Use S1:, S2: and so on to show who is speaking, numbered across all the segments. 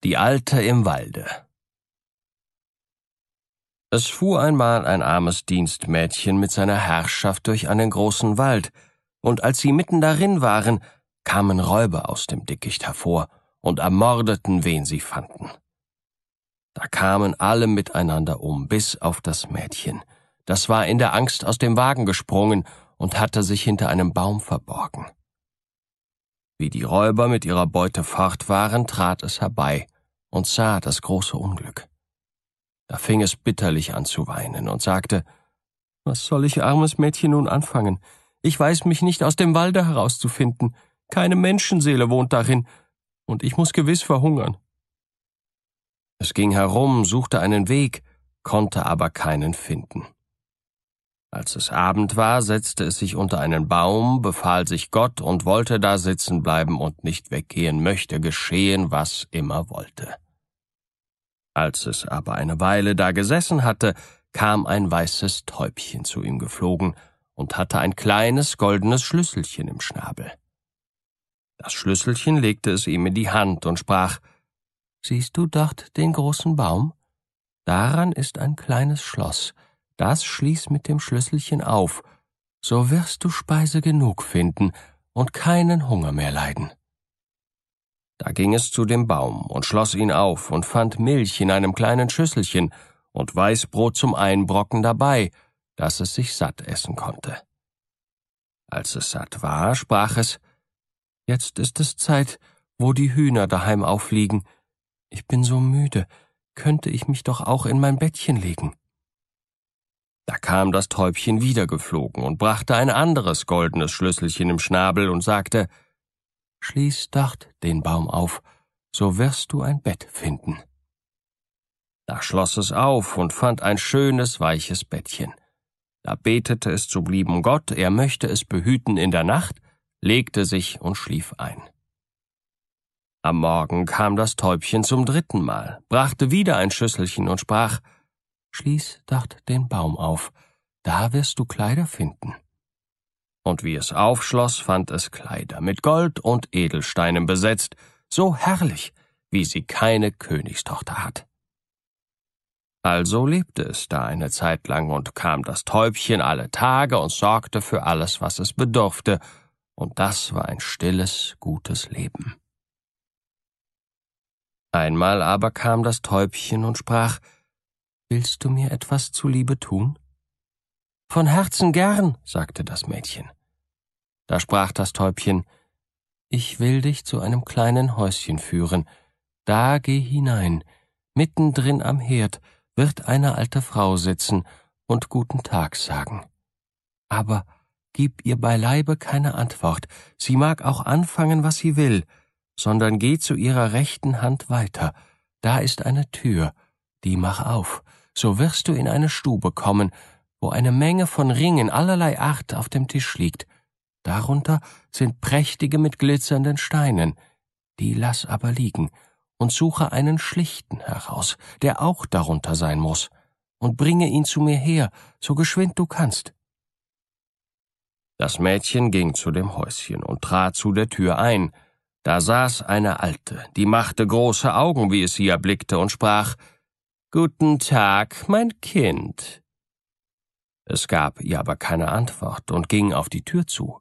S1: Die Alte im Walde. Es fuhr einmal ein armes Dienstmädchen mit seiner Herrschaft durch einen großen Wald, und als sie mitten darin waren, kamen Räuber aus dem Dickicht hervor und ermordeten, wen sie fanden. Da kamen alle miteinander um, bis auf das Mädchen. Das war in der Angst aus dem Wagen gesprungen und hatte sich hinter einem Baum verborgen. Wie die Räuber mit ihrer Beute fort waren, trat es herbei und sah das große Unglück. Da fing es bitterlich an zu weinen und sagte: »Was soll ich, armes Mädchen, nun anfangen? Ich weiß mich nicht aus dem Walde herauszufinden. Keine Menschenseele wohnt darin, und ich muss gewiss verhungern.« Es ging herum, suchte einen Weg, konnte aber keinen finden. Als es Abend war, setzte es sich unter einen Baum, befahl sich Gott und wollte da sitzen bleiben und nicht weggehen, möchte geschehen, was immer wollte. Als es aber eine Weile da gesessen hatte, kam ein weißes Täubchen zu ihm geflogen und hatte ein kleines goldenes Schlüsselchen im Schnabel. Das Schlüsselchen legte es ihm in die Hand und sprach: »Siehst du dort den großen Baum? Daran ist ein kleines Schloss. Das schließ mit dem Schlüsselchen auf, so wirst du Speise genug finden und keinen Hunger mehr leiden.« Da ging es zu dem Baum und schloss ihn auf und fand Milch in einem kleinen Schüsselchen und Weißbrot zum Einbrocken dabei, dass es sich satt essen konnte. Als es satt war, sprach es: »Jetzt ist es Zeit, wo die Hühner daheim aufliegen. Ich bin so müde, könnte ich mich doch auch in mein Bettchen legen.« Da kam das Täubchen wieder geflogen und brachte ein anderes goldenes Schlüsselchen im Schnabel und sagte: »Schließ dort den Baum auf, so wirst du ein Bett finden.« Da schloss es auf und fand ein schönes, weiches Bettchen. Da betete es zum lieben Gott, er möchte es behüten in der Nacht, legte sich und schlief ein. Am Morgen kam das Täubchen zum 3. Mal, brachte wieder ein Schüsselchen und sprach: »Schließ dort den Baum auf, da wirst du Kleider finden.« Und wie es aufschloss, fand es Kleider mit Gold und Edelsteinen besetzt, so herrlich, wie sie keine Königstochter hat. Also lebte es da eine Zeit lang und kam das Täubchen alle Tage und sorgte für alles, was es bedurfte, und das war ein stilles, gutes Leben. Einmal aber kam das Täubchen und sprach: »Willst du mir etwas zuliebe tun?« »Von Herzen gern«, sagte das Mädchen. Da sprach das Täubchen: »Ich will dich zu einem kleinen Häuschen führen. Da geh hinein. Mittendrin am Herd wird eine alte Frau sitzen und guten Tag sagen. Aber gib ihr beileibe keine Antwort. Sie mag auch anfangen, was sie will, sondern geh zu ihrer rechten Hand weiter. Da ist eine Tür, die mach auf. So wirst du in eine Stube kommen, wo eine Menge von Ringen allerlei Art auf dem Tisch liegt. Darunter sind prächtige mit glitzernden Steinen. Die lass aber liegen und suche einen schlichten heraus, der auch darunter sein muss, und bringe ihn zu mir her, so geschwind du kannst.« Das Mädchen ging zu dem Häuschen und trat zu der Tür ein. Da saß eine Alte, die machte große Augen, wie es sie erblickte, und sprach: »Guten Tag, mein Kind.« Es gab ihr aber keine Antwort und ging auf die Tür zu.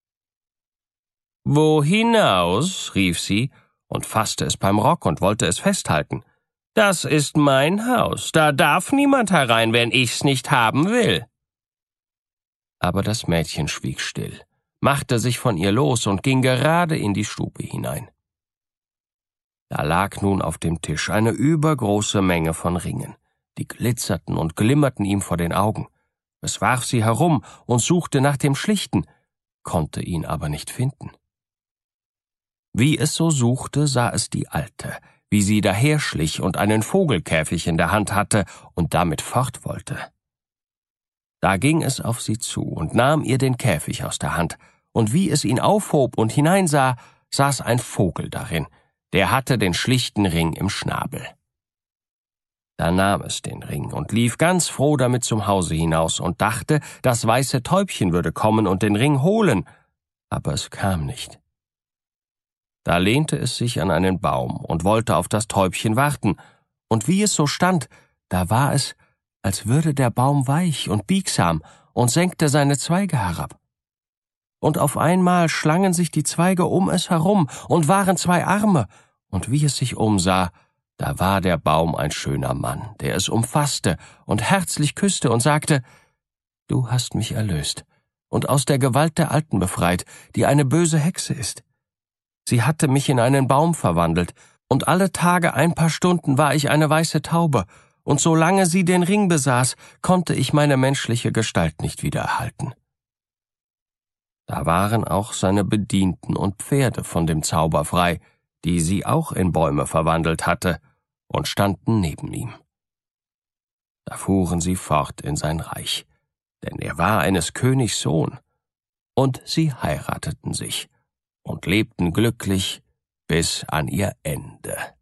S1: »Wo hinaus?« rief sie und fasste es beim Rock und wollte es festhalten. »Das ist mein Haus, da darf niemand herein, wenn ich's nicht haben will.« Aber das Mädchen schwieg still, machte sich von ihr los und ging gerade in die Stube hinein. Da lag nun auf dem Tisch eine übergroße Menge von Ringen, die glitzerten und glimmerten ihm vor den Augen. Es warf sie herum und suchte nach dem Schlichten, konnte ihn aber nicht finden. Wie es so suchte, sah es die Alte, wie sie daherschlich und einen Vogelkäfig in der Hand hatte und damit fort wollte. Da ging es auf sie zu und nahm ihr den Käfig aus der Hand, und wie es ihn aufhob und hineinsah, saß ein Vogel darin, der hatte den schlichten Ring im Schnabel. Da nahm es den Ring und lief ganz froh damit zum Hause hinaus und dachte, das weiße Täubchen würde kommen und den Ring holen, aber es kam nicht. Da lehnte es sich an einen Baum und wollte auf das Täubchen warten, und wie es so stand, da war es, als würde der Baum weich und biegsam und senkte seine Zweige herab. Und auf einmal schlangen sich die Zweige um es herum und waren 2 Arme, und wie es sich umsah, da war der Baum ein schöner Mann, der es umfasste und herzlich küsste und sagte: »Du hast mich erlöst und aus der Gewalt der Alten befreit, die eine böse Hexe ist. Sie hatte mich in einen Baum verwandelt, und alle Tage ein paar Stunden war ich eine weiße Taube, und solange sie den Ring besaß, konnte ich meine menschliche Gestalt nicht wieder erhalten.« Da waren auch seine Bedienten und Pferde von dem Zauber frei, die sie auch in Bäume verwandelt hatte, und standen neben ihm. Da fuhren sie fort in sein Reich, denn er war eines Königs Sohn, und sie heirateten sich und lebten glücklich bis an ihr Ende.